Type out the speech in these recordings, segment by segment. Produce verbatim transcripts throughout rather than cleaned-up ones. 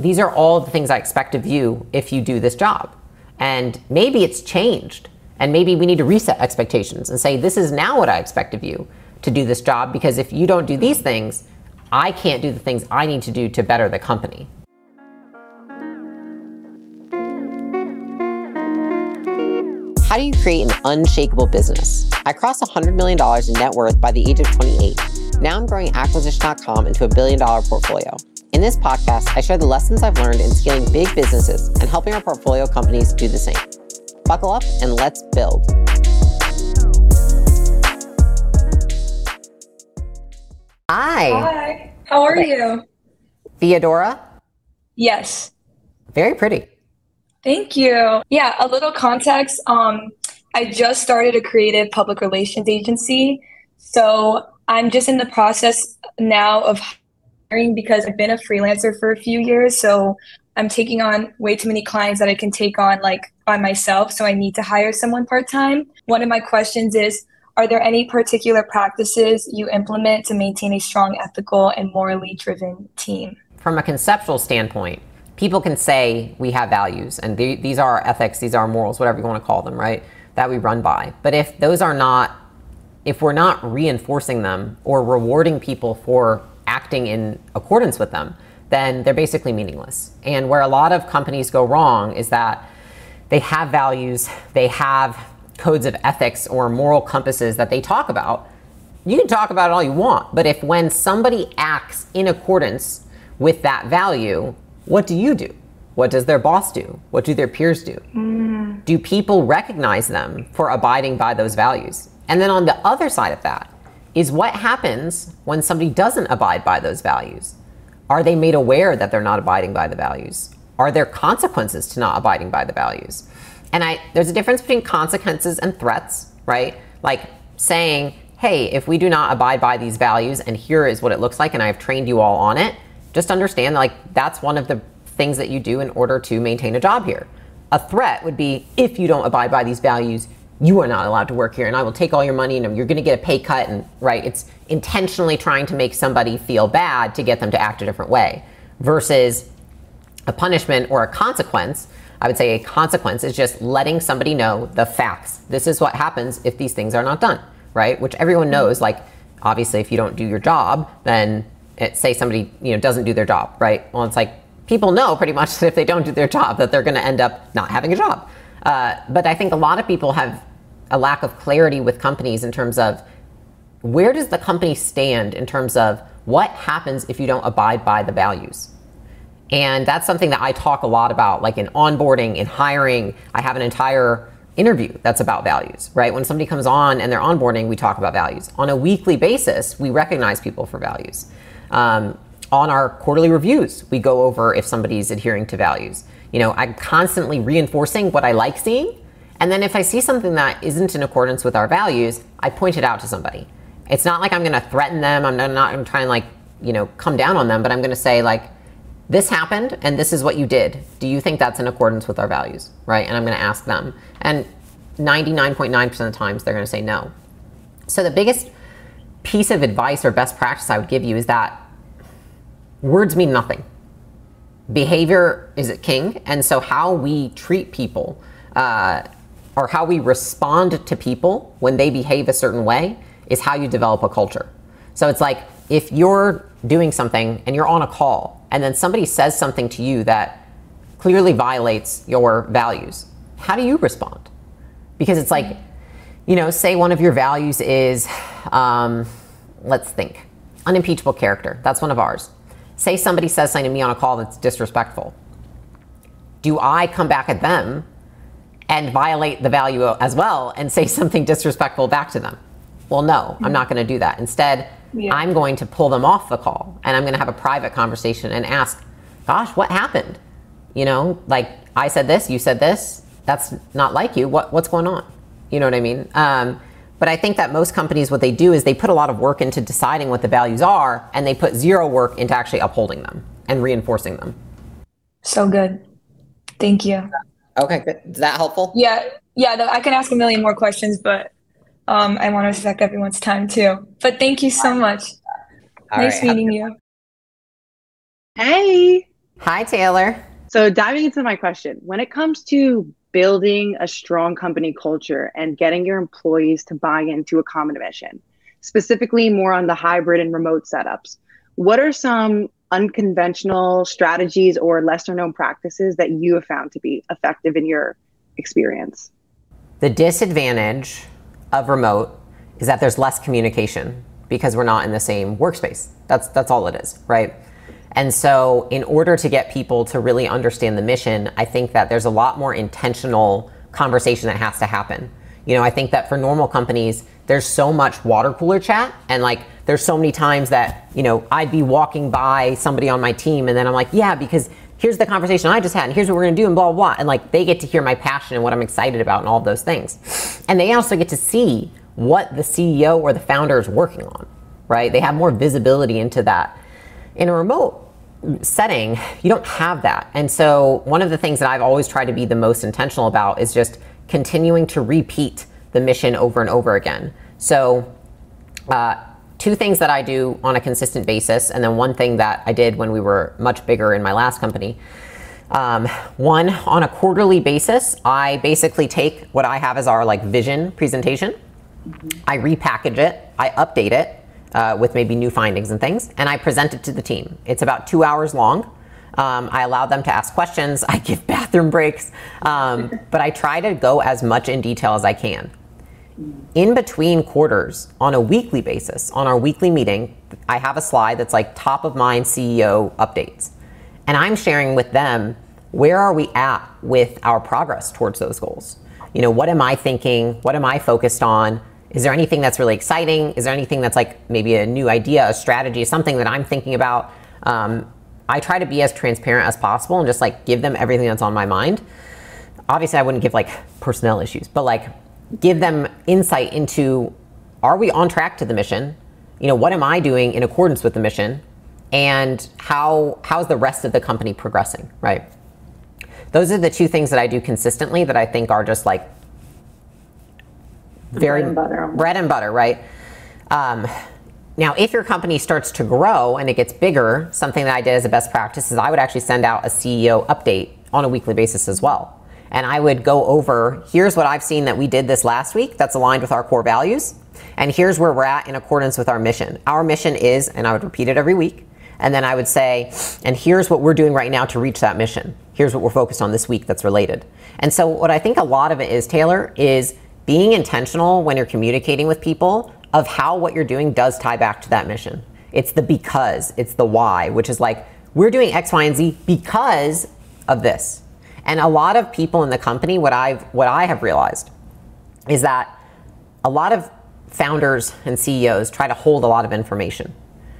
these are all the things I expect of you if you do this job. And maybe it's changed. And maybe we need to reset expectations and say, this is now what I expect of you to do this job, because if you don't do these things, I can't do the things I need to do to better the company. How do you create an unshakable business? I crossed one hundred million dollars in net worth by the age of twenty-eight. Now I'm growing Acquisition dot com into a billion dollar portfolio. In this podcast, I share the lessons I've learned in scaling big businesses and helping our portfolio companies do the same. Buckle up and let's build. Hi. Hi. How are you? Theodora? Yes. Very pretty. Thank you. Yeah, a little context. Um, I just started a creative public relations agency. So I'm just in the process now of hiring because I've been a freelancer for a few years. So I'm taking on way too many clients that I can take on like by myself. So I need to hire someone part-time. One of my questions is, are there any particular practices you implement to maintain a strong, ethical, and morally driven team? From a conceptual standpoint, people can say we have values and th- these are our ethics, these are our morals, whatever you want to call them, right? That we run by. But if those are not, if we're not reinforcing them or rewarding people for acting in accordance with them, then they're basically meaningless. And where a lot of companies go wrong is that they have values, they have codes of ethics or moral compasses that they talk about. You can talk about it all you want, but if when somebody acts in accordance with that value, what do you do? What does their boss do? What do their peers do? Mm. Do people recognize them for abiding by those values? And then on the other side of that is what happens when somebody doesn't abide by those values? Are they made aware that they're not abiding by the values? Are there consequences to not abiding by the values? And I, there's a difference between consequences and threats, right? Like saying, hey, if we do not abide by these values and here is what it looks like and I've trained you all on it, just understand like that's one of the things that you do in order to maintain a job here. A threat would be, if you don't abide by these values, you are not allowed to work here and I will take all your money and you're gonna get a pay cut, and right, it's intentionally trying to make somebody feel bad to get them to act a different way. Versus a punishment or a consequence, I would say a consequence is just letting somebody know the facts. This is what happens if these things are not done, right? Which everyone knows, like obviously if you don't do your job, then it, say somebody you know doesn't do their job, right? Well, it's like people know pretty much that if they don't do their job that they're gonna end up not having a job. Uh, but I think a lot of people have a lack of clarity with companies in terms of where does the company stand in terms of what happens if you don't abide by the values. And that's something that I talk a lot about, like in onboarding, in hiring. I have an entire interview that's about values, right? When somebody comes on and they're onboarding, we talk about values. On a weekly basis, we recognize people for values. Um, on our quarterly reviews, we go over if somebody's adhering to values. You know, I'm constantly reinforcing what I like seeing. And then if I see something that isn't in accordance with our values, I point it out to somebody. It's not like I'm going to threaten them. I'm not going to try and like, you know, come down on them, but I'm going to say like, this happened and this is what you did. Do you think that's in accordance with our values, right? And I'm going to ask them. And ninety-nine point nine percent of the times they're going to say no. So the biggest piece of advice or best practice I would give you is that words mean nothing. Behavior is king. And so how we treat people uh, or how we respond to people when they behave a certain way is how you develop a culture. So it's like if you're doing something and you're on a call and then somebody says something to you that clearly violates your values, how do you respond? Because it's like, you know, say one of your values is, um, let's think, unimpeachable character. That's one of ours. Say somebody says something to me on a call that's disrespectful. Do I come back at them and violate the value as well and say something disrespectful back to them? Well, no, I'm not going to do that. Instead, yeah. I'm going to pull them off the call and I'm going to have a private conversation and ask, gosh, what happened? You know, like I said this, you said this, that's not like you. What, what's going on? You know what I mean? Um, but I think that most companies, what they do is they put a lot of work into deciding what the values are and they put zero work into actually upholding them and reinforcing them. So good. Thank you. Okay, good. Is that helpful? Yeah. Yeah. I can ask a million more questions, but Um, I want to respect everyone's time too. But thank you so much. All nice right. meeting you. Hey. Hi, Taylor. So diving into my question, when it comes to building a strong company culture and getting your employees to buy into a common mission, specifically more on the hybrid and remote setups, what are some unconventional strategies or lesser known practices that you have found to be effective in your experience? The disadvantage of remote is that there's less communication because we're not in the same workspace. That's that's all it is, right? And so in order to get people to really understand the mission, I think that there's a lot more intentional conversation that has to happen. You know, I think that for normal companies, there's so much water cooler chat, and like there's so many times that, you know, I'd be walking by somebody on my team and then I'm like, yeah, because here's the conversation I just had and here's what we're gonna do and blah, blah, blah. And like they get to hear my passion and what I'm excited about and all of those things. And they also get to see what the C E O or the founder is working on, right? They have more visibility into that. In a remote setting, you don't have that. And so one of the things that I've always tried to be the most intentional about is just continuing to repeat the mission over and over again. So uh, two things that I do on a consistent basis, and then one thing that I did when we were much bigger in my last company. Um, one, on a quarterly basis, I basically take what I have as our like vision presentation, mm-hmm. I repackage it, I update it, Uh, with maybe new findings and things, and I present it to the team. It's about two hours long. Um, I allow them to ask questions. I give bathroom breaks, um, but I try to go as much in detail as I can. In between quarters, on a weekly basis, on our weekly meeting, I have a slide that's like top of mind C E O updates. And I'm sharing with them, where are we at with our progress towards those goals? You know, what am I thinking? What am I focused on? Is there anything that's really exciting? Is there anything that's like maybe a new idea, a strategy, something that I'm thinking about? Um, I try to be as transparent as possible and just like give them everything that's on my mind. Obviously, I wouldn't give like personnel issues, but like give them insight into, are we on track to the mission? You know, what am I doing in accordance with the mission? And how how's the rest of the company progressing, right? Those are the two things that I do consistently that I think are just like very bread and butter, bread and butter right? Um, now, if your company starts to grow and it gets bigger, something that I did as a best practice is I would actually send out a C E O update on a weekly basis as well. And I would go over, here's what I've seen that we did this last week that's aligned with our core values. And here's where we're at in accordance with our mission. Our mission is, and I would repeat it every week. And then I would say, and here's what we're doing right now to reach that mission. Here's what we're focused on this week that's related. And so what I think a lot of it is, Taylor, is being intentional when you're communicating with people of how what you're doing does tie back to that mission. It's the because, it's the why, which is like, we're doing X, Y, and Z because of this. And a lot of people in the company, what I've what I have realized is that a lot of founders and C E Os try to hold a lot of information.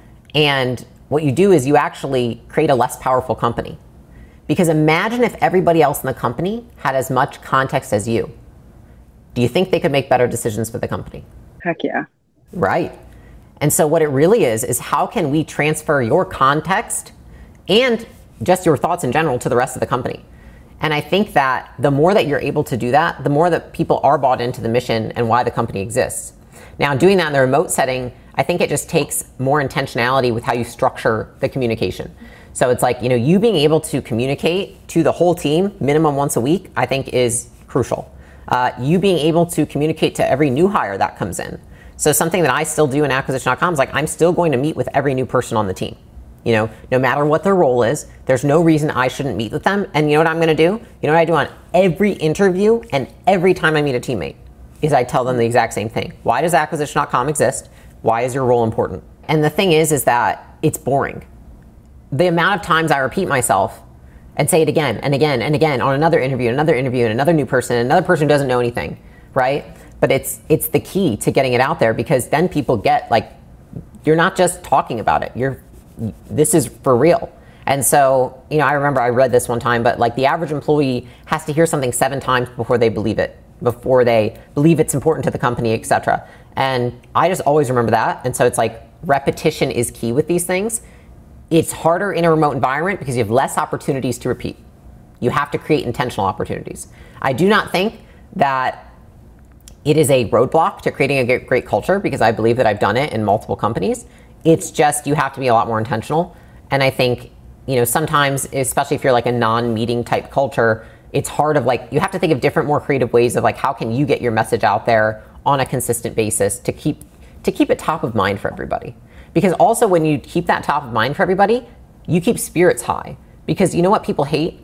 And what you do is you actually create a less powerful company. Because imagine if everybody else in the company had as much context as you. Do you think they could make better decisions for the company? Heck yeah. Right. And so what it really is, is how can we transfer your context and just your thoughts in general to the rest of the company? And I think that the more that you're able to do that, the more that people are bought into the mission and why the company exists. Now, doing that in the remote setting, I think it just takes more intentionality with how you structure the communication. So it's like, you know, you being able to communicate to the whole team minimum once a week, I think is crucial. Uh, you being able to communicate to every new hire that comes in. So something that I still do in acquisition dot com is like, I'm still going to meet with every new person on the team. You know, no matter what their role is, there's no reason I shouldn't meet with them. And you know what I'm going to do? You know what I do on every interview and every time I meet a teammate is I tell them the exact same thing. Why does acquisition dot com exist? Why is your role important? And the thing is, is that it's boring. The amount of times I repeat myself and say it again and again and again on another interview, another interview, and another new person, another person who doesn't know anything, right? But it's it's the key to getting it out there, because then people get like, you're not just talking about it. You're this is for real. And so, you know, I remember I read this one time, but like the average employee has to hear something seven times before they believe it, before they believe it's important to the company, et cetera. And I just always remember that. And so it's like repetition is key with these things. It's harder in a remote environment because you have less opportunities to repeat. You have to create intentional opportunities. I do not think that it is a roadblock to creating a great culture, because I believe that I've done it in multiple companies. It's just, you have to be a lot more intentional. And I think you know, sometimes, especially if you're like a non-meeting type culture, it's hard of like, you have to think of different, more creative ways of like, how can you get your message out there on a consistent basis to keep, to keep it top of mind for everybody. Because also when you keep that top of mind for everybody, you keep spirits high. Because you know what people hate?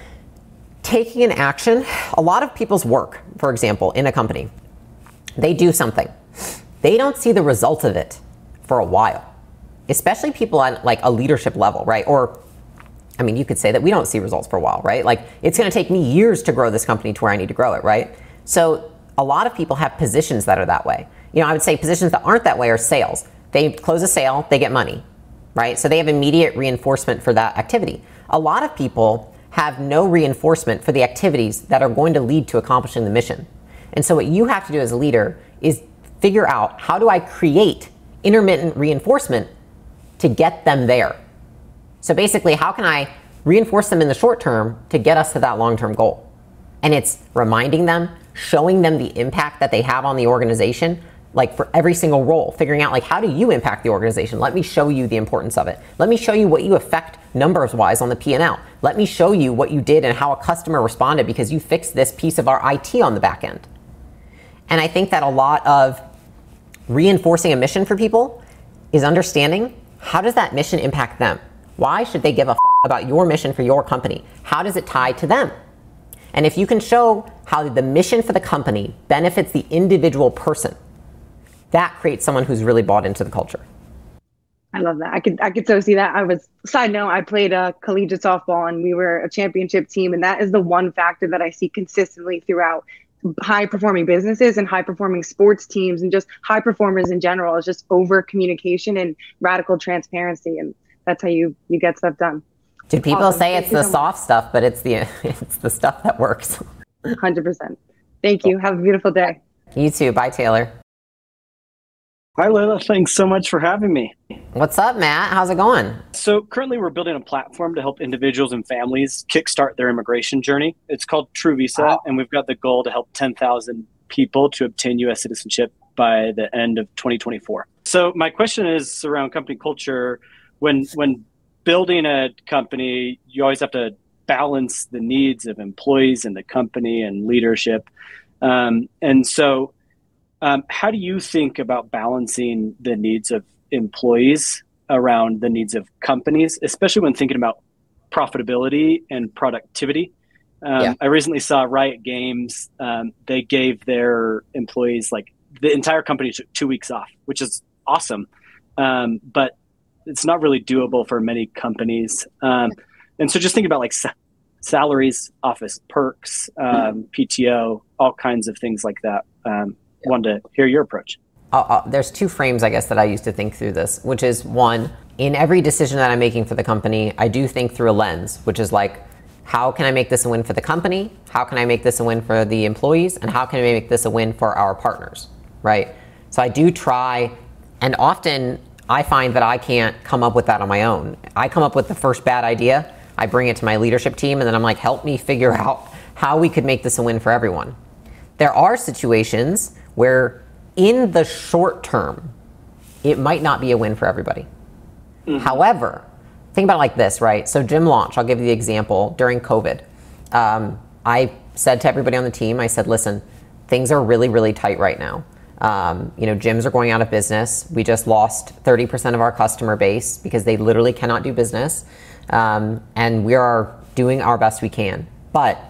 Taking an action. A lot of people's work, for example, in a company, they do something. They don't see the result of it for a while. Especially people on like a leadership level, right? Or, I mean, you could say that we don't see results for a while, right? Like it's gonna take me years to grow this company to where I need to grow it, right? So a lot of people have positions that are that way. You know, I would say positions that aren't that way are sales. They close a sale, they get money, right? So they have immediate reinforcement for that activity. A lot of people have no reinforcement for the activities that are going to lead to accomplishing the mission. And so what you have to do as a leader is figure out, how do I create intermittent reinforcement to get them there? So basically, how can I reinforce them in the short term to get us to that long-term goal? And it's reminding them, showing them the impact that they have on the organization, like for every single role, figuring out like, how do you impact the organization? Let me show you the importance of it. Let me show you what you affect numbers wise on the P and L. Let me show you what you did and how a customer responded because you fixed this piece of our I T on the back end. And I think that a lot of reinforcing a mission for people is understanding, how does that mission impact them? Why should they give a f- about your mission for your company? How does it tie to them? And if you can show how the mission for the company benefits the individual person, that creates someone who's really bought into the culture. I love that. I could I could so see that. I was, side note, I played a collegiate softball and we were a championship team. And that is the one factor that I see consistently throughout high performing businesses and high performing sports teams and just high performers in general, is just over communication and radical transparency. And that's how you, you get stuff done. Do people Awesome. say Thank it's you the so soft stuff, but it's the it's the stuff that works. one hundred percent. Thank you. Have a beautiful day. You too. Bye, Taylor. Hi, Layla. Thanks so much for having me. What's up, Matt? How's it going? So currently we're building a platform to help individuals and families kickstart their immigration journey. It's called True Visa, wow. And we've got the goal to help ten thousand people to obtain U S citizenship by the end of twenty twenty-four. So my question is around company culture. When when building a company, you always have to balance the needs of employees and the company and leadership. Um, and so um, how do you think about balancing the needs of employees around the needs of companies, especially when thinking about profitability and productivity? Um, yeah. I recently saw Riot Games. Um, they gave their employees, like the entire company took two weeks off, which is awesome. Um, but it's not really doable for many companies. Um, and so just think about like sa- salaries, office perks, um, P T O, all kinds of things like that. Um, yeah. Wanted to hear your approach. Uh, uh, there's two frames, I guess, that I use to think through this, which is one, in every decision that I'm making for the company, I do think through a lens, which is like, how can I make this a win for the company? How can I make this a win for the employees? And how can I make this a win for our partners, right? So I do try, and often I find that I can't come up with that on my own. I come up with the first bad idea, I bring it to my leadership team, and then I'm like, help me figure out how we could make this a win for everyone. There are situations where in the short term, it might not be a win for everybody. Mm-hmm. However, think about it like this, right? So gym launch, I'll give you the example. During COVID, um, I said to everybody on the team, I said, listen, things are really, really tight right now. Um, you know, gyms are going out of business. We just lost thirty percent of our customer base because they literally cannot do business. Um, and we are doing our best we can. But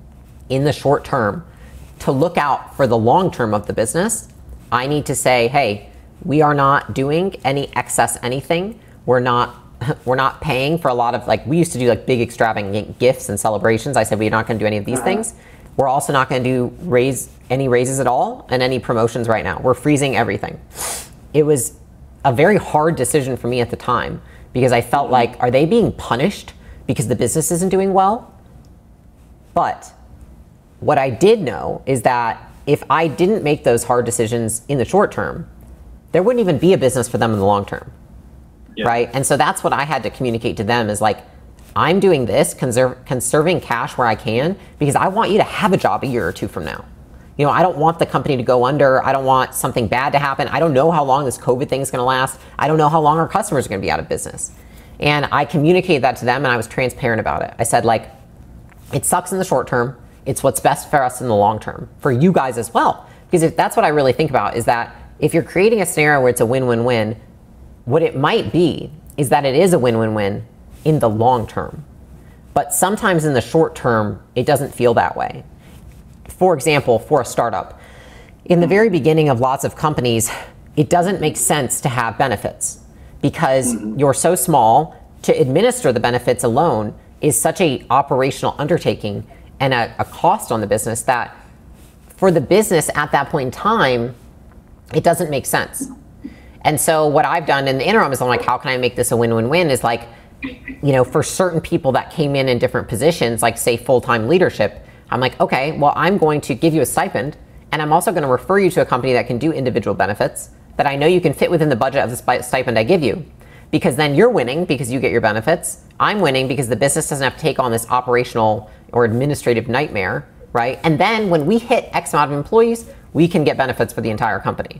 in the short term, to look out for the long term of the business, I need to say, hey, we are not doing any excess anything. We're not we're not paying for a lot of, like, we used to do like big extravagant gifts and celebrations. I said, we're not going to do any of these uh-huh. things. We're also not going to do raise any raises at all and any promotions right now. We're freezing everything. It was a very hard decision for me at the time because I felt like, are they being punished because the business isn't doing well? But what I did know is that if I didn't make those hard decisions in the short term, there wouldn't even be a business for them in the long term. Yeah. Right? And so that's what I had to communicate to them is like, I'm doing this, conserve, conserving cash where I can, because I want you to have a job a year or two from now. You know, I don't want the company to go under. I don't want something bad to happen. I don't know how long this COVID thing is going to last. I don't know how long our customers are going to be out of business. And I communicated that to them and I was transparent about it. I said, like, it sucks in the short term. It's what's best for us in the long term, for you guys as well. Because if that's what I really think about, is that if you're creating a scenario where it's a win-win-win, what it might be is that it is a win-win-win in the long term. But sometimes in the short term, it doesn't feel that way. For example, for a startup, in the very beginning of lots of companies, it doesn't make sense to have benefits because mm-hmm. you're so small. To administer the benefits alone is such a operational undertaking and a, a cost on the business that for the business at that point in time, it doesn't make sense. And so what I've done in the interim is I'm like, how can I make this a win-win-win? Is like, you know, for certain people that came in in different positions, like say full-time leadership, I'm like, okay, well, I'm going to give you a stipend and I'm also going to refer you to a company that can do individual benefits that I know you can fit within the budget of the stipend I give you. Because then you're winning because you get your benefits. I'm winning because the business doesn't have to take on this operational or administrative nightmare, right? And then when we hit X amount of employees, we can get benefits for the entire company.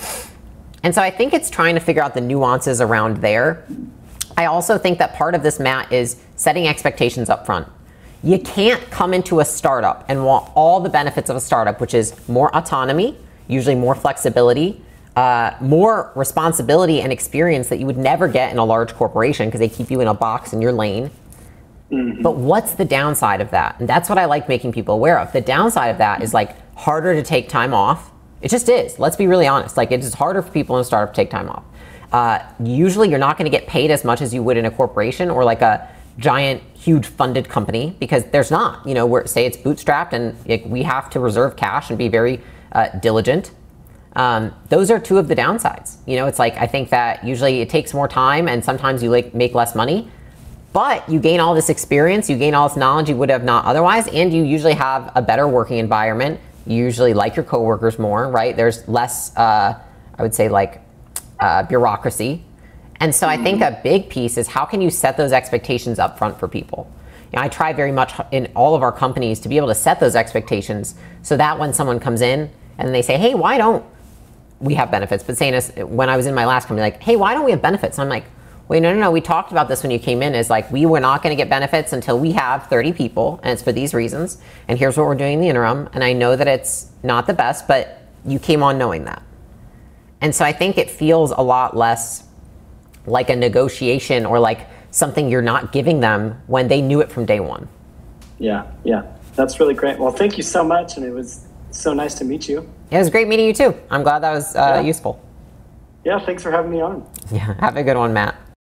And so I think it's trying to figure out the nuances around there. I also think that part of this, Matt, is setting expectations up front. You can't come into a startup and want all the benefits of a startup, which is more autonomy, usually more flexibility, uh, more responsibility and experience that you would never get in a large corporation because they keep you in a box in your lane. Mm-hmm. But what's the downside of that? And that's what I like making people aware of. The downside of that is like harder to take time off. It just is. Let's be really honest. Like it is harder for people in a startup to take time off. Uh, usually you're not going to get paid as much as you would in a corporation or like a giant, huge funded company because there's not, you know, we're, say it's bootstrapped and it, we have to reserve cash and be very uh, diligent. Um, those are two of the downsides. You know, it's like, I think that usually it takes more time and sometimes you like make less money, but you gain all this experience, you gain all this knowledge you would have not otherwise, and you usually have a better working environment. You usually like your coworkers more, right? There's less, uh, I would say like uh, bureaucracy. And so I think a big piece is how can you set those expectations up front for people? You know, I try very much in all of our companies to be able to set those expectations so that when someone comes in and they say, hey, why don't we have benefits? But saying this, when I was in my last company, like, hey, why don't we have benefits? I'm like, wait, no, no, no, we talked about this when you came in, is like, we were not going to get benefits until we have thirty people, and it's for these reasons, and here's what we're doing in the interim, and I know that it's not the best, but you came on knowing that. And so I think it feels a lot less like a negotiation or like something you're not giving them when they knew it from day one. Yeah, yeah, that's really great. Well, thank you so much, and it was so nice to meet you. It was great meeting you too. I'm glad that was uh, yeah. useful. Yeah, thanks for having me on. Yeah, have a good one, Matt.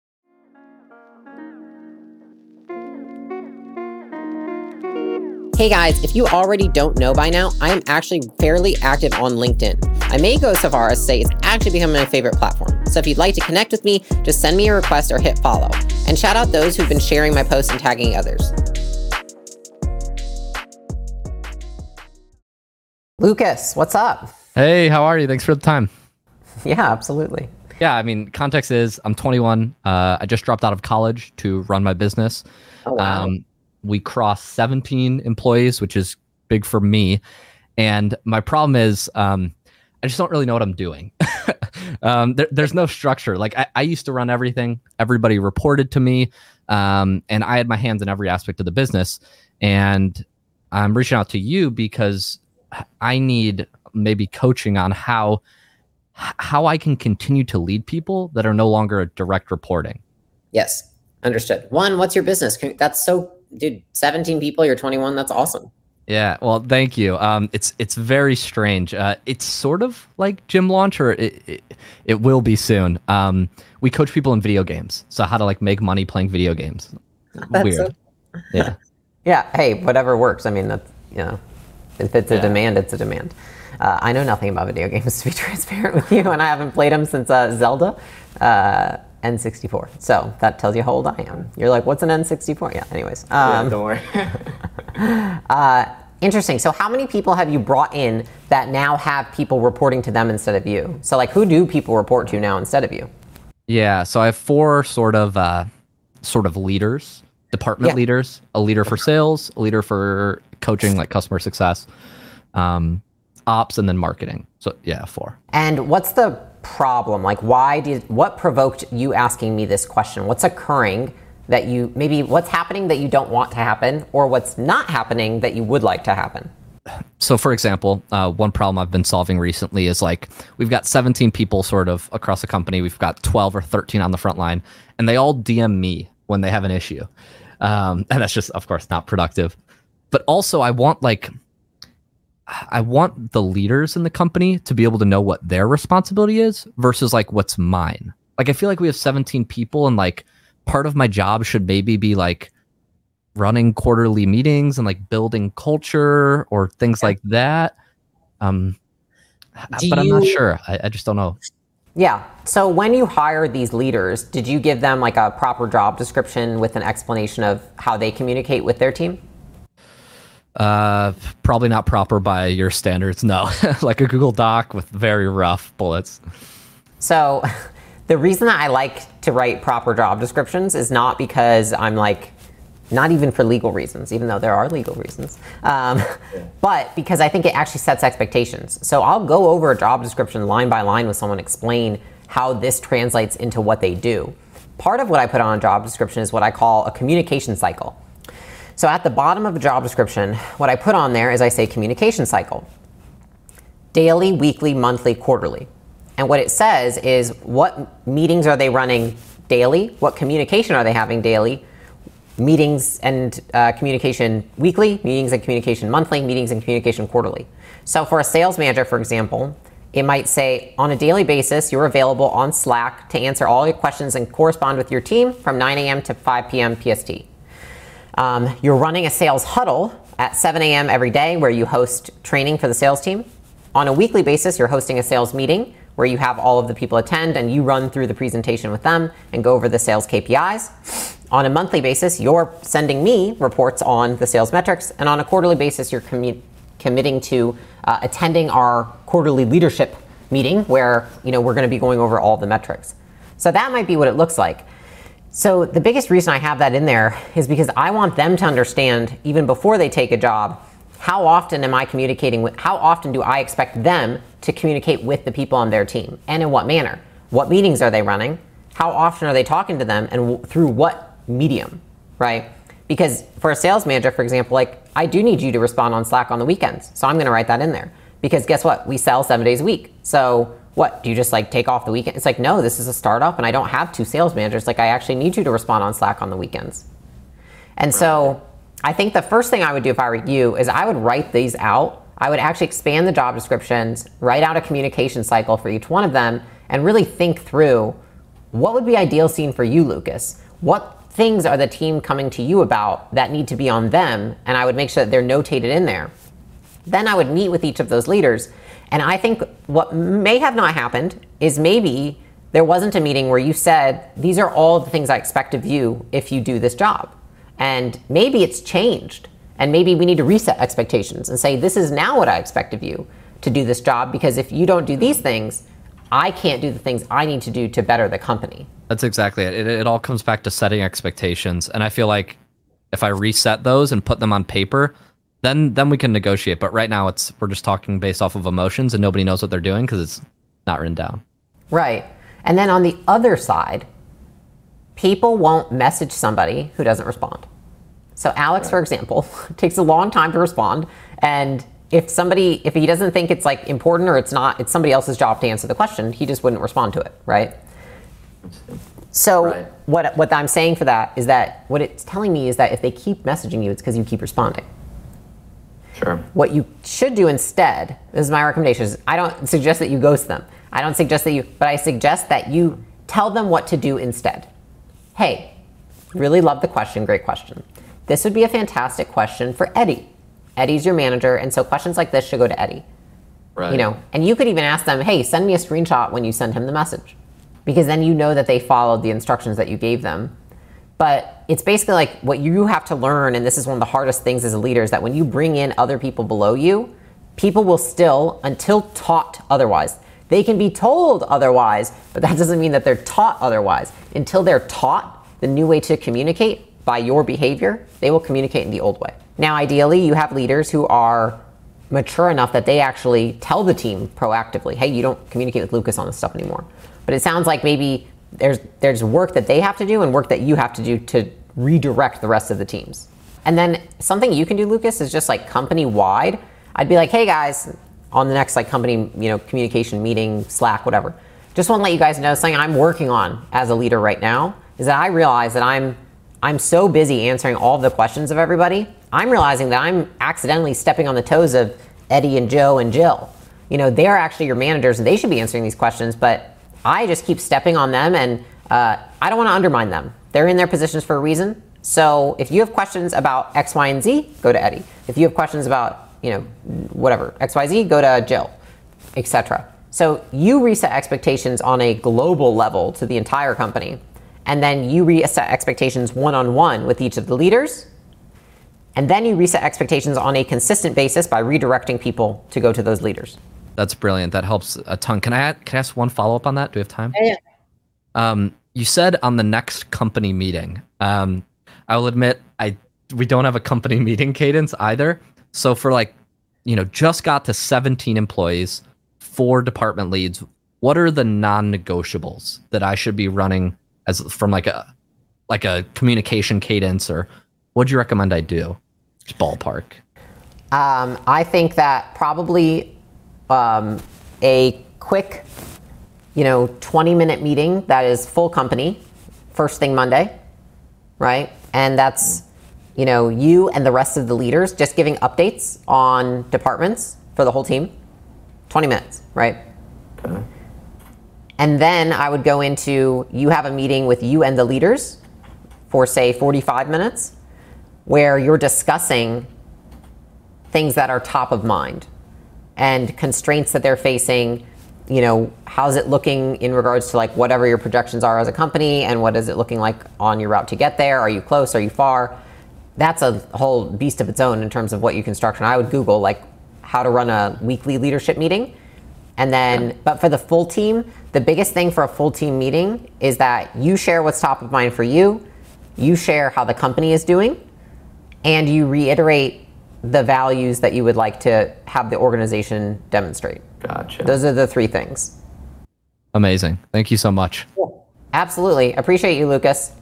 Hey guys, if you already don't know by now, I am actually fairly active on LinkedIn. I may go so far as to say it's actually become my favorite platform. So if you'd like to connect with me, just send me a request or hit follow. And shout out those who've been sharing my posts and tagging others. Lucas, what's up? Hey, how are you? Thanks for the time. Yeah, absolutely. Yeah, I mean, context is I'm twenty-one. Uh, I just dropped out of college to run my business. Oh, wow. Um, we crossed seventeen employees, which is big for me. And my problem is um, I just don't really know what I'm doing. um, there, there's no structure. Like I, I used to run everything. Everybody reported to me. Um, and I had my hands in every aspect of the business. And I'm reaching out to you because I need maybe coaching on how how I can continue to lead people that are no longer direct reporting. Yes, understood. One, what's your business? That's so, dude, seventeen people, you're twenty-one. That's awesome. Yeah, well, thank you. Um, it's it's very strange. Uh, it's sort of like Gym Launch, or it, it, it will be soon. Um, we coach people in video games, so how to like make money playing video games. That's Weird. So... Yeah. Yeah. Hey, whatever works. I mean, that's, you know, if it's a yeah. demand, it's a demand. Uh, I know nothing about video games, to be transparent with you, and I haven't played them since uh, Zelda uh, N sixty-four. So that tells you how old I am. You're like, what's an N sixty-four? Yeah, anyways. Um, yeah, don't worry. uh, interesting. So how many people have you brought in that now have people reporting to them instead of you? So like, who do people report to now instead of you? Yeah, so I have four sort of uh, sort of leaders, department yeah. leaders, a leader for sales, a leader for coaching, like customer success, um, ops, and then marketing. So yeah, four. And what's the problem? Like, why did, what provoked you asking me this question? What's occurring that you, maybe what's happening that you don't want to happen, or what's not happening that you would like to happen? So for example, uh, one problem I've been solving recently is like, we've got seventeen people sort of across the company. We've got twelve or thirteen on the front line, and they all D M me when they have an issue. Um, and that's just, of course, not productive. But also I want like, I want the leaders in the company to be able to know what their responsibility is versus like what's mine. Like, I feel like we have seventeen people, and like part of my job should maybe be like running quarterly meetings and like building culture or things yeah. like that. Um, Do but you... I'm not sure. I, I just don't know. Yeah. So when you hire these leaders, did you give them like a proper job description with an explanation of how they communicate with their team? Uh, probably not proper by your standards. No, like a Google Doc with very rough bullets. So the reason that I like to write proper job descriptions is not because I'm like, not even for legal reasons, even though there are legal reasons, um, yeah. but because I think it actually sets expectations. So I'll go over a job description line by line with someone, explain how this translates into what they do. Part of what I put on a job description is what I call a communication cycle. So at the bottom of a job description, what I put on there is I say communication cycle. Daily, weekly, monthly, quarterly. And what it says is what meetings are they running daily? What communication are they having daily? Meetings and uh, communication weekly, meetings and communication monthly, meetings and communication quarterly. So for a sales manager, for example, it might say on a daily basis, you're available on Slack to answer all your questions and correspond with your team from nine a.m. to five p.m. P S T. Um, you're running a sales huddle at seven a.m. every day where you host training for the sales team. On a weekly basis, you're hosting a sales meeting where you have all of the people attend and you run through the presentation with them and go over the sales K P Is. On a monthly basis, you're sending me reports on the sales metrics, and on a quarterly basis, you're commu- committing to uh, attending our quarterly leadership meeting where, you know, we're going to be going over all the metrics. So that might be what it looks like. So the biggest reason I have that in there is because I want them to understand, even before they take a job, how often am I communicating with, how often do I expect them to communicate with the people on their team, and in what manner? What meetings are they running? How often are they talking to them, and w- through what medium, right? Because for a sales manager, for example, like I do need you to respond on Slack on the weekends. So I'm going to write that in there because guess what? We sell seven days a week. So what, do you just like take off the weekend? It's like, no, this is a startup and I don't have two sales managers. Like I actually need you to respond on Slack on the weekends. And so I think the first thing I would do if I were you is I would write these out. I would actually expand the job descriptions, write out a communication cycle for each one of them, and really think through what would be ideal scene for you, Lucas? What things are the team coming to you about that need to be on them? And I would make sure that they're notated in there. Then I would meet with each of those leaders. And I think what may have not happened is maybe there wasn't a meeting where you said, these are all the things I expect of you if you do this job. And maybe it's changed. And maybe we need to reset expectations and say, this is now what I expect of you to do this job, because if you don't do these things, I can't do the things I need to do to better the company. That's exactly it. It, it all comes back to setting expectations. And I feel like if I reset those and put them on paper, then then we can negotiate. But right now it's we're just talking based off of emotions and nobody knows what they're doing because it's not written down. Right. And then on the other side, people won't message somebody who doesn't respond. So Alex, right. for example, takes a long time to respond. And if somebody, if he doesn't think it's like important or it's not, it's somebody else's job to answer the question, he just wouldn't respond to it, right? So right. what what I'm saying for that is that what it's telling me is that if they keep messaging you, it's because you keep responding. Sure. What you should do instead, this is my recommendation, is I don't suggest that you ghost them. I don't suggest that you, but I suggest that you tell them what to do instead. Hey, really love the question, great question. This would be a fantastic question for Eddie. Eddie's your manager, and so questions like this should go to Eddie. Right. You know, and you could even ask them, hey, send me a screenshot when you send him the message. Because then you know that they followed the instructions that you gave them. But it's basically like what you have to learn, and this is one of the hardest things as a leader, is that when you bring in other people below you, people will still, until taught otherwise, they can be told otherwise, but that doesn't mean that they're taught otherwise. Until they're taught the new way to communicate by your behavior, they will communicate in the old way. Now, ideally, you have leaders who are mature enough that they actually tell the team proactively, hey, you don't communicate with Lucas on this stuff anymore. But it sounds like maybe there's there's work that they have to do and work that you have to do to redirect the rest of the teams. And then something you can do, Lucas, is just like company wide. I'd be like, hey guys, on the next like company, you know, communication meeting, Slack, whatever. Just want to let you guys know something I'm working on as a leader right now is that I realize that I'm I'm so busy answering all the questions of everybody. I'm realizing that I'm accidentally stepping on the toes of Eddie and Joe and Jill. You know, they're actually your managers and they should be answering these questions, but I just keep stepping on them and uh, I don't want to undermine them. They're in their positions for a reason. So if you have questions about X, Y, and Z, go to Eddie. If you have questions about, you know, whatever, X, Y, Z, go to Jill, et cetera. So you reset expectations on a global level to the entire company, and then you reset expectations one-on-one with each of the leaders, and then you reset expectations on a consistent basis by redirecting people to go to those leaders. That's brilliant. That helps a ton. Can I add, can I ask one follow-up on that? Do we have time? Yeah. Um, you said on the next company meeting, um, I will admit I we don't have a company meeting cadence either. So for like, you know, just got to seventeen employees, four department leads, what are the non-negotiables that I should be running as from like a like a communication cadence, or what do you recommend I do? Just ballpark. Um, I think that probably um, a quick, you know, twenty minute meeting that is full company, first thing Monday, right? And that's, you know, you and the rest of the leaders just giving updates on departments for the whole team. twenty minutes, right? Okay. And then I would go into, you have a meeting with you and the leaders for say forty-five minutes where you're discussing things that are top of mind and constraints that they're facing. You know, how's it looking in regards to like whatever your projections are as a company, and what is it looking like on your route to get there? Are you close? Are you far? That's a whole beast of its own in terms of what you can structure. And I would Google like how to run a weekly leadership meeting. And then, yeah. But for the full team, the biggest thing for a full team meeting is that you share what's top of mind for you, you share how the company is doing, and you reiterate the values that you would like to have the organization demonstrate. Gotcha. Those are the three things. Amazing. Thank you so much. Cool. Absolutely. Appreciate you, Lucas.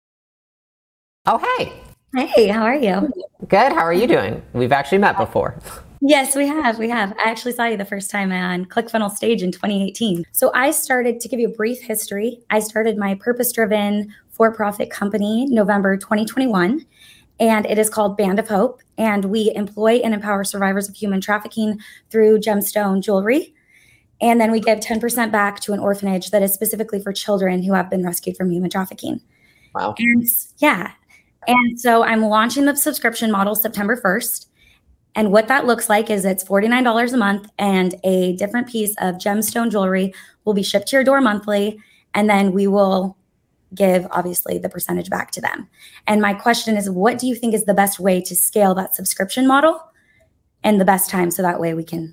Oh, hey. Hey, how are you? Good. How are you doing? We've actually met before. Yes, we have. We have. I actually saw you the first time on ClickFunnels Stage in twenty eighteen. So I started, to give you a brief history, I started my purpose-driven for-profit company November twenty twenty-one, and it is called Band of Hope. And we employ and empower survivors of human trafficking through gemstone jewelry. And then we give ten percent back to an orphanage that is specifically for children who have been rescued from human trafficking. Wow. And yeah. And so I'm launching the subscription model September first. And what that looks like is it's forty-nine dollars a month, and a different piece of gemstone jewelry will be shipped to your door monthly. And then we will give, obviously, the percentage back to them. And my question is, what do you think is the best way to scale that subscription model and the best time so that way we can?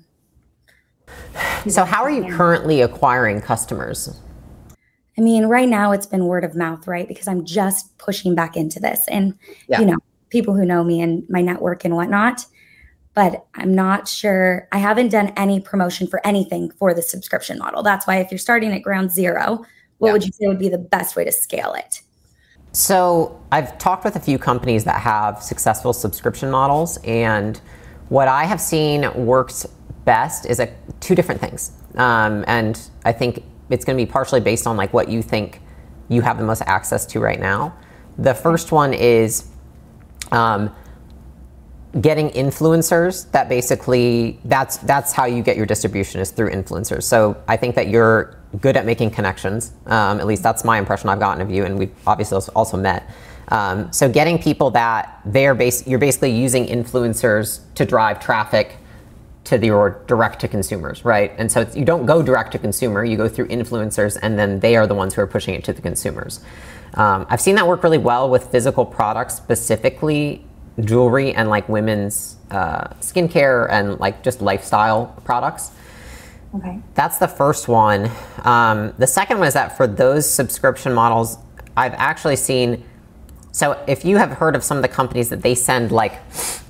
So how are you currently acquiring customers? I mean, right now it's been word of mouth, right? Because I'm just pushing back into this, and, yeah. you know, people who know me and my network and whatnot. But I'm not sure. I haven't done any promotion for anything for the subscription model. That's why if you're starting at ground zero, what yeah. would you say would be the best way to scale it? So I've talked with a few companies that have successful subscription models, and what I have seen works best is a, two different things. Um, and I think it's going to be partially based on like what you think you have the most access to right now. The first one is um, getting influencers that basically, that's that's how you get your distribution, is through influencers. So I think that you're good at making connections. Um, at least that's my impression I've gotten of you, and we've obviously also met. Um, so getting people that they're bas- you're basically using influencers to drive traffic to the, your direct to consumers, right? And so it's, you don't go direct to consumer, you go through influencers, and then they are the ones who are pushing it to the consumers. Um, I've seen that work really well with physical products, specifically jewelry and like women's uh, skincare and like just lifestyle products. Okay. That's the first one. Um, the second one is that for those subscription models, I've actually seen, so if you have heard of some of the companies that they send like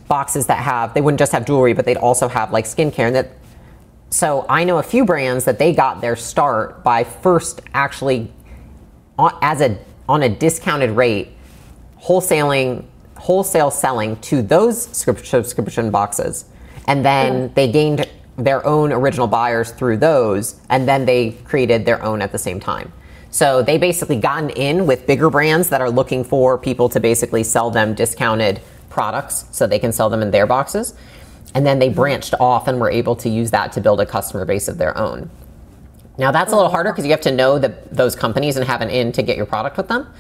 boxes that have, they wouldn't just have jewelry, but they'd also have like skincare. And that, so I know a few brands that they got their start by first actually on, as a on a discounted rate, wholesaling, wholesale selling to those subscription boxes. And then they gained their own original buyers through those, and then they created their own at the same time. So they basically gotten in with bigger brands that are looking for people to basically sell them discounted products so they can sell them in their boxes. And then they branched off and were able to use that to build a customer base of their own. Now that's a little harder because you have to know the, those companies and have an in to get your product with them.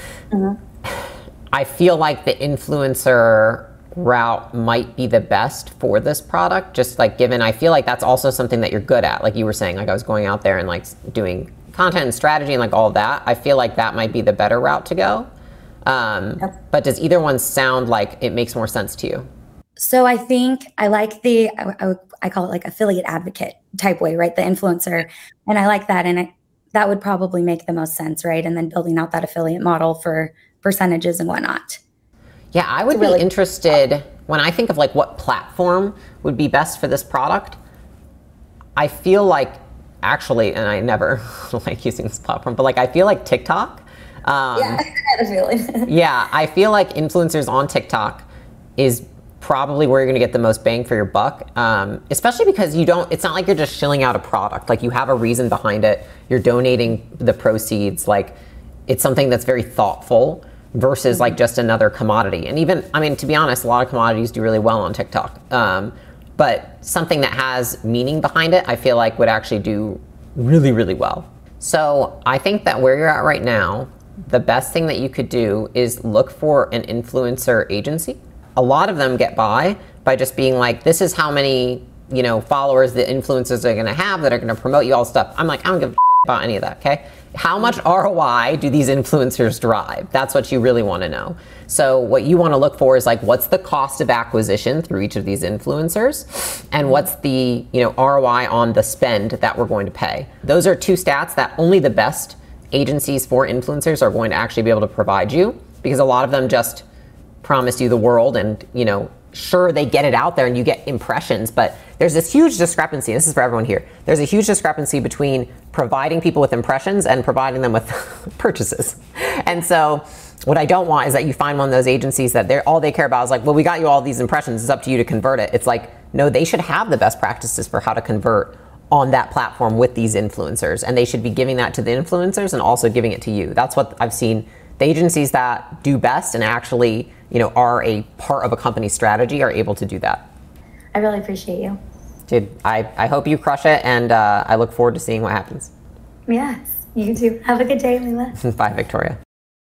Mm-hmm. I feel like the influencer route might be the best for this product, just like given, I feel like that's also something that you're good at. Like you were saying, like I was going out there and like doing content and strategy and like all of that. I feel like that might be the better route to go. Um, yep. But does either one sound like it makes more sense to you? So I think I like the, I, I, I call it like affiliate advocate type way, right? The influencer. And I like that. And I, that would probably make the most sense, right? And then building out that affiliate model for percentages and whatnot. Yeah, I would really be interested when I think of like what platform would be best for this product. I feel like actually, and I never like using this platform, but like I feel like TikTok. Um, yeah, I had a feeling. yeah, I feel like influencers on TikTok is probably where you're going to get the most bang for your buck, um, especially because you don't, it's not like you're just shilling out a product. Like you have a reason behind it. You're donating the proceeds. Like it's something that's very thoughtful versus like just another commodity. And even, I mean, to be honest, a lot of commodities do really well on TikTok. Um, but something that has meaning behind it, I feel like would actually do really, really well. So I think that where you're at right now, the best thing that you could do is look for an influencer agency. A lot of them get by by just being like, this is how many, you know, followers the influencers are gonna have that are gonna promote you all stuff. I'm like, I don't give a shit about any of that, okay? How much R O I do these influencers drive? That's what you really wanna know. So what you wanna look for is like, what's the cost of acquisition through each of these influencers? And what's the, you know, R O I on the spend that we're going to pay? Those are two stats that only the best agencies for influencers are going to actually be able to provide you, because a lot of them just promise you the world and, you know, sure, they get it out there and you get impressions, but there's this huge discrepancy. This is for everyone here. There's a huge discrepancy between providing people with impressions and providing them with purchases. And so what I don't want is that you find one of those agencies that they're all they care about is like, well, we got you all these impressions. It's up to you to convert it. It's like, no, they should have the best practices for how to convert on that platform with these influencers. And they should be giving that to the influencers and also giving it to you. That's what I've seen. The agencies that do best and actually, you know, are a part of a company's strategy are able to do that. I really appreciate you. Dude, I, I hope you crush it, and uh, I look forward to seeing what happens. Yes, you too. Have a good day, Leela. Bye, Victoria.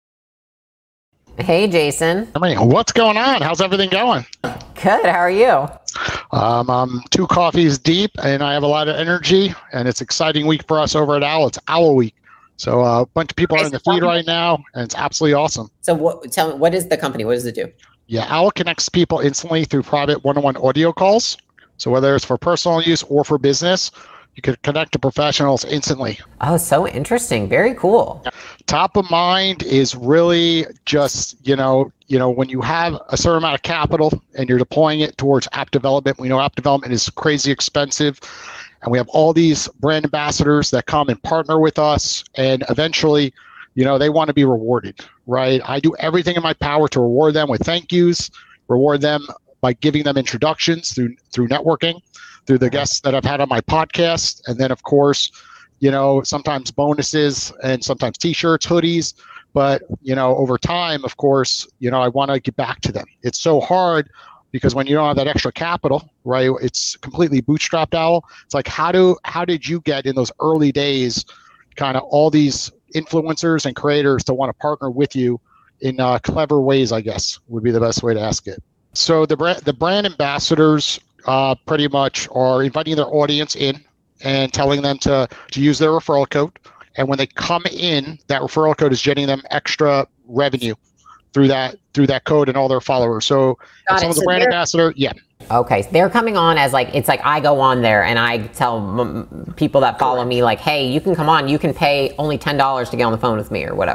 Hey, Jason. I mean, what's going on? How's everything going? Good. How are you? Um, I'm two coffees deep, and I have a lot of energy, and it's an exciting week for us over at Owl. It's Owl Week. So uh, a bunch of people are in the feed right now, and it's absolutely awesome. So what, tell me, what is the company? What does it do? Yeah, Owl connects people instantly through private one-on-one audio calls. So whether it's for personal use or for business, you can connect to professionals instantly. Oh, so interesting. Very cool. Top of mind is really just, you know, you know, when you have a certain amount of capital and you're deploying it towards app development. We know app development is crazy expensive. And we have all these brand ambassadors that come and partner with us, and eventually, you know, they want to be rewarded, right? I do everything in my power to reward them with thank yous, reward them by giving them introductions through through networking, through the guests that I've had on my podcast, and then of course, you know, sometimes bonuses and sometimes t-shirts, hoodies. But you know, over time, of course, you know, I want to get back to them. It's so hard. Because when you don't have that extra capital, right, it's completely bootstrapped, Owl. It's like, how do how did you get in those early days kind of all these influencers and creators to want to partner with you in uh, clever ways, I guess, would be the best way to ask it. So the brand, the brand ambassadors uh, pretty much are inviting their audience in and telling them to, to use their referral code. And when they come in, that referral code is getting them extra revenue through that through that code and all their followers. So some of the so brand ambassador, yeah. Okay, so they're coming on as like, it's like I go on there and I tell m- people that follow me like, hey, you can come on, you can pay only ten dollars to get on the phone with me or whatever.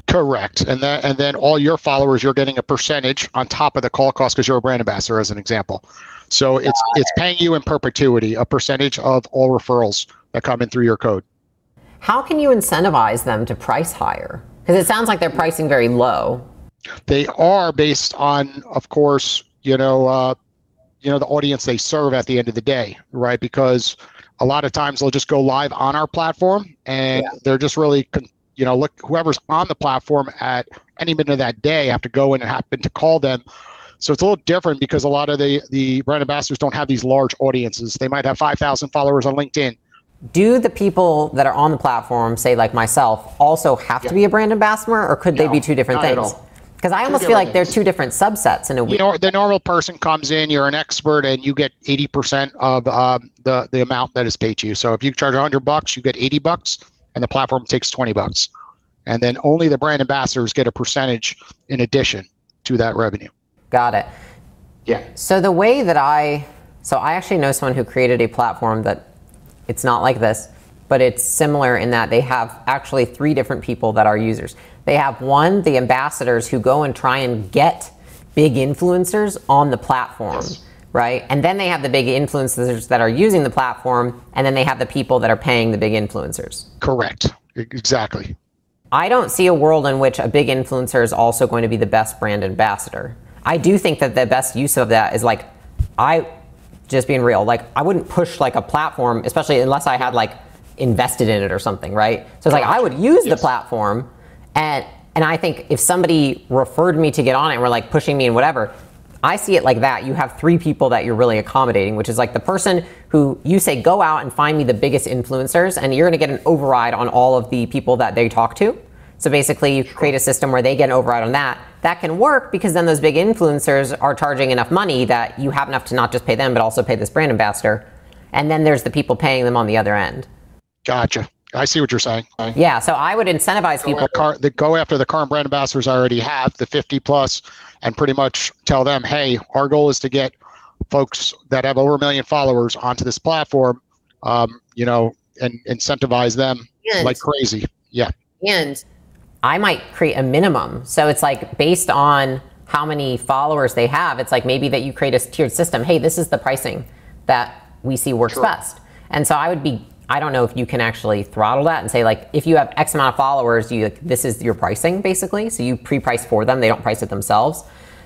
Correct. And then and then all your followers, you're getting a percentage on top of the call cost because you're a brand ambassador, as an example. So it's it's paying you in perpetuity a percentage of all referrals that come in through your code. How can you incentivize them to price higher? Because it sounds like they're pricing very low. They are based on, of course, you know, uh, you know, the audience they serve at the end of the day, right? Because a lot of times they'll just go live on our platform, and yeah. they're just really, you know, look, whoever's on the platform at any minute of that day have to go in and happen to call them. So it's a little different because a lot of the, the brand ambassadors don't have these large audiences. They might have five thousand followers on LinkedIn. Do the people that are on the platform, say like myself, also have yeah. to be a brand ambassador, or could no, they be two different things? Because I almost feel like they're two different subsets in a way. You know, the normal person comes in, you're an expert, and you get eighty percent of um, the, the amount that is paid to you. So if you charge one hundred bucks, you get eighty bucks, and the platform takes twenty bucks. And then only the brand ambassadors get a percentage in addition to that revenue. Got it. Yeah. So the way that I, so I actually know someone who created a platform that it's not like this, but it's similar in that they have actually three different people that are users. They have one, the ambassadors who go and try and get big influencers on the platform, yes. right? And then they have the big influencers that are using the platform, and then they have the people that are paying the big influencers. Correct. Exactly. I don't see a world in which a big influencer is also going to be the best brand ambassador. I do think that the best use of that is like, I, just being real, like I wouldn't push like a platform, especially unless I had like invested in it or something, right? So it's like I would use yes. the platform, and and I think if somebody referred me to get on it and were like pushing me and whatever, I see it like that. You have three people that you're really accommodating, which is like the person who you say, go out and find me the biggest influencers, and you're gonna get an override on all of the people that they talk to. So basically you create a system where they get an override on that. That can work because then those big influencers are charging enough money that you have enough to not just pay them, but also pay this brand ambassador. And then there's the people paying them on the other end. Gotcha. I see what you're saying. Yeah, so I would incentivize go people. After, car, the, go after the current brand ambassadors I already have, the fifty plus, and pretty much tell them, hey, our goal is to get folks that have over a million followers onto this platform, um, you know, and incentivize them and, like crazy. Yeah. And I might create a minimum. So it's like based on how many followers they have, it's like maybe that you create a tiered system. Hey, this is the pricing that we see works sure. best. And so I would be, I don't know if you can actually throttle that and say like, if you have X amount of followers, you like, this is your pricing basically. So you pre-price for them, they don't price it themselves.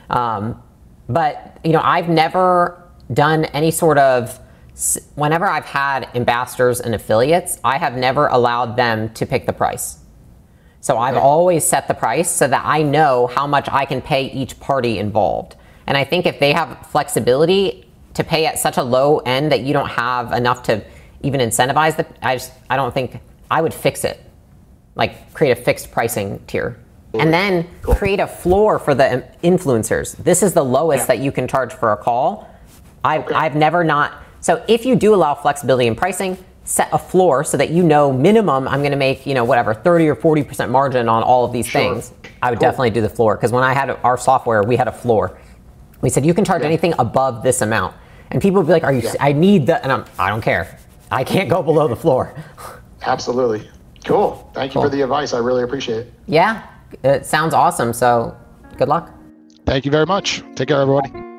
Um, but you know, I've never done any sort of, whenever I've had ambassadors and affiliates, I have never allowed them to pick the price. So I've always set the price so that I know how much I can pay each party involved. And I think if they have flexibility to pay at such a low end that you don't have enough to even incentivize the, I just, I don't think, I would fix it. Like create a fixed pricing tier. And then cool. create a floor for the influencers. This is the lowest yeah. that you can charge for a call. I've, okay. I've never not, so if you do allow flexibility in pricing, set a floor so that you know minimum I'm going to make, you know, whatever, thirty or forty percent margin on all of these sure. things. I would cool. definitely do the floor, because when I had our software, we had a floor. We said you can charge yeah. anything above this amount. And people would be like, are you, yeah. I need that. And I'm, I don't care. I can't go below the floor. Absolutely. Cool. Thank you cool. for the advice. I really appreciate it. Yeah, it sounds awesome. So good luck. Thank you very much. Take care, everybody.